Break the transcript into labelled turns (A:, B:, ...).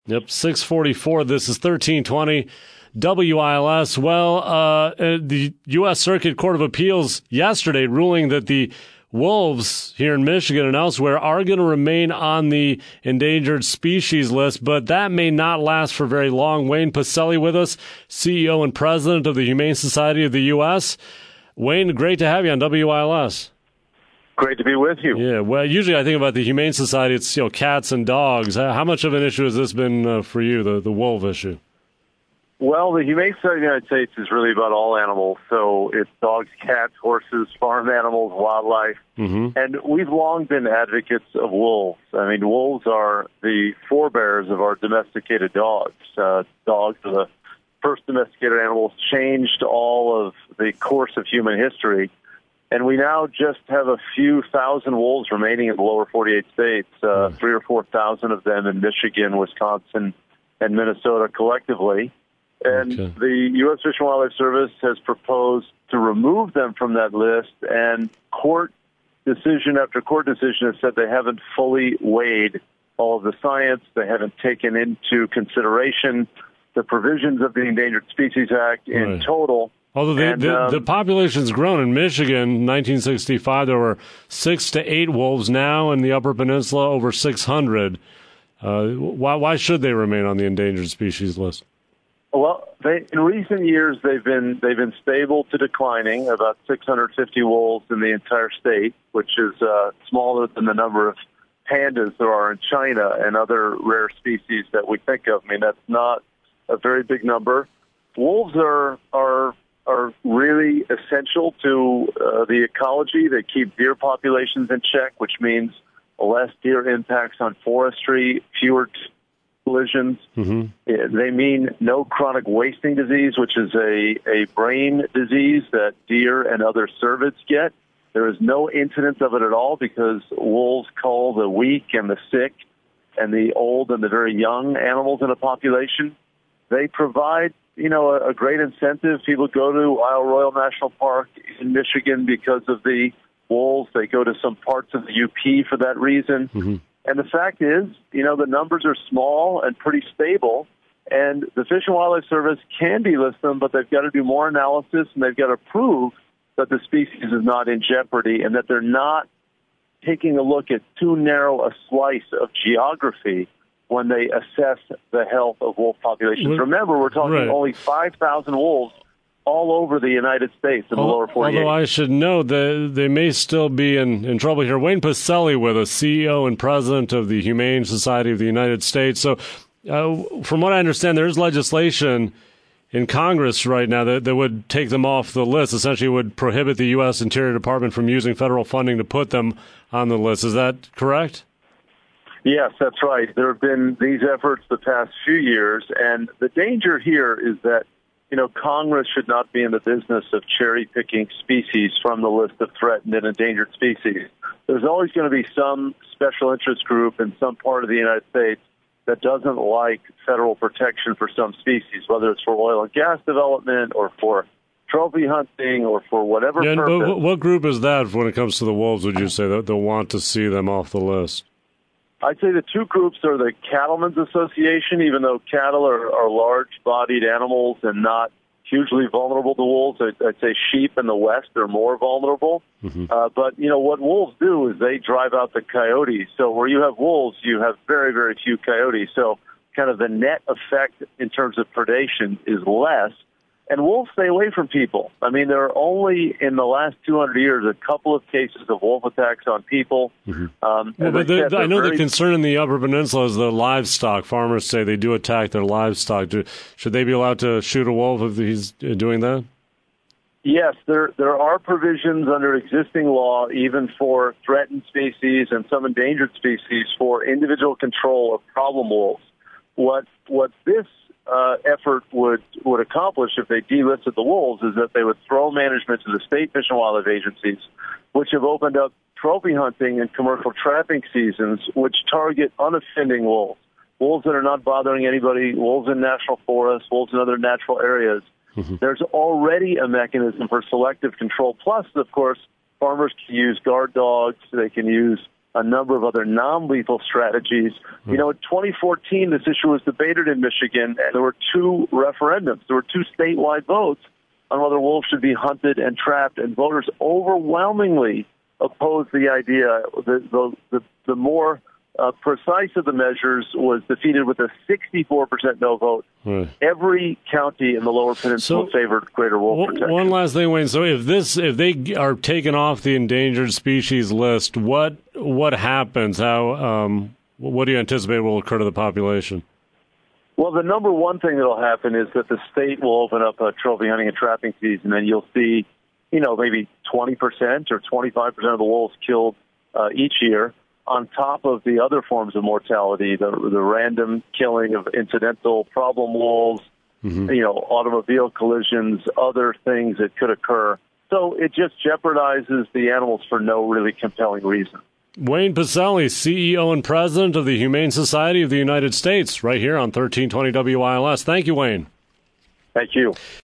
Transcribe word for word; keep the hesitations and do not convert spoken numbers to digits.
A: Yep, six forty-four. This is thirteen twenty W I L S. Well, uh, the U S Circuit Court of Appeals yesterday ruling that the wolves here in Michigan and elsewhere are going to remain on the endangered species list, but that may not last for very long. Wayne Pacelle with us, C E O and president of the Humane Society of the U S. Wayne, great to have you on W I L S.
B: Great to be with you.
A: Yeah, well, usually I think about the Humane Society, it's, you know, cats and dogs. How much of an issue has this been uh, for you, the, the wolf issue?
B: Well, the Humane Society of the United States is really about all animals. So it's dogs, cats, horses, farm animals, wildlife. Mm-hmm. And we've long been advocates of wolves. I mean, wolves are the forebears of our domesticated dogs. Uh, dogs are the first domesticated animals, changed all of the course of human history. And we now just have a few thousand wolves remaining in the lower forty-eight states, uh, mm. three or four thousand of them in Michigan, Wisconsin, and Minnesota collectively. And okay. the U S Fish and Wildlife Service has proposed to remove them from that list, and court decision after court decision has said they haven't fully weighed all of the science. They haven't taken into consideration the provisions of the Endangered Species Act in right. total.
A: Although the,
B: and,
A: the,
B: um,
A: the population's grown. In Michigan, in nineteen sixty-five, there were six to eight wolves. Now in the Upper Peninsula, over six hundred. Uh, why, why should they remain on the endangered species list?
B: Well, they, in recent years, they've been they've been stable to declining, about six hundred fifty wolves in the entire state, which is uh, smaller than the number of pandas there are in China and other rare species that we think of. I mean, that's not a very big number. Wolves are are are really essential to uh, the ecology. They keep deer populations in check, which means less deer impacts on forestry, fewer t- collisions. Mm-hmm. They mean no chronic wasting disease, which is a, a brain disease that deer and other cervids get. There is no incidence of it at all because wolves cull the weak and the sick and the old and the very young animals in a population. They provide you know, a, a great incentive. People go to Isle Royale National Park in Michigan because of the wolves. They go to some parts of the U P for that reason. Mm-hmm. And the fact is, you know, the numbers are small and pretty stable, and the Fish and Wildlife Service can delist them, but they've got to do more analysis, and they've got to prove that the species is not in jeopardy and that they're not taking a look at too narrow a slice of geography when they assess the health of wolf populations. Remember, we're talking right. only five thousand wolves all over the United States in the lower forty-eight.
A: Although I should know that they may still be in, in trouble here. Wayne Pacelle with us, C E O and president of the Humane Society of the United States. So uh, from what I understand, there is legislation in Congress right now that, that would take them off the list, essentially would prohibit the U S Interior Department from using federal funding to put them on the list. Is that correct?
B: Yes, that's right. There have been these efforts the past few years, and the danger here is that, you know, Congress should not be in the business of cherry-picking species from the list of threatened and endangered species. There's always going to be some special interest group in some part of the United States that doesn't like federal protection for some species, whether it's for oil and gas development or for trophy hunting or for whatever
A: yeah,
B: purpose.
A: But what group is that when it comes to the wolves, would you say, that they'll want to see them off the list?
B: I'd say the two groups are the Cattlemen's Association, even though cattle are, are large-bodied animals and not hugely vulnerable to wolves. I'd, I'd say sheep in the West are more vulnerable. Mm-hmm. Uh, but, you know, what wolves do is they drive out the coyotes. So where you have wolves, you have very, very few coyotes. So kind of the net effect in terms of predation is less. And wolves stay away from people. I mean, there are only, in the last two hundred years, a couple of cases of wolf attacks on people. Mm-hmm. Um,
A: well, but I, said, I know very... the concern in the Upper Peninsula is the livestock. Farmers say they do attack their livestock. Do, should they be allowed to shoot a wolf if he's doing that?
B: Yes, there there are provisions under existing law, even for threatened species and some endangered species, for individual control of problem wolves. What what this Uh, effort would would accomplish if they delisted the wolves is that they would throw management to the state fish and wildlife agencies, which have opened up trophy hunting and commercial trapping seasons, which target unoffending wolves, wolves that are not bothering anybody, wolves in national forests, wolves in other natural areas. Mm-hmm. There's already a mechanism for selective control. Plus, of course, farmers can use guard dogs. They can use a number of other non-lethal strategies. You know, in twenty fourteen, this issue was debated in Michigan, and there were two referendums. There were two statewide votes on whether wolves should be hunted and trapped, and voters overwhelmingly opposed the idea. The, the, the, the more uh, precise of the measures was defeated with a sixty-four percent no vote. Right. Every county in the Lower Peninsula so, favored greater wolf w- protection.
A: One last thing, Wayne. So if this, if they are taken off the endangered species list, what what happens? How um, what do you anticipate will occur to the population?
B: Well, the number one thing that will happen is that the state will open up a trophy hunting and trapping season, and you'll see, you know, maybe twenty percent or twenty-five percent of the wolves killed uh, each year, on top of the other forms of mortality, the the random killing of incidental problem wolves, mm-hmm. you know, automobile collisions, other things that could occur. So it just jeopardizes the animals for no really compelling reason.
A: Wayne Pacelle, C E O and President of the Humane Society of the United States, right here on thirteen twenty W I L S. Thank you, Wayne.
B: Thank you.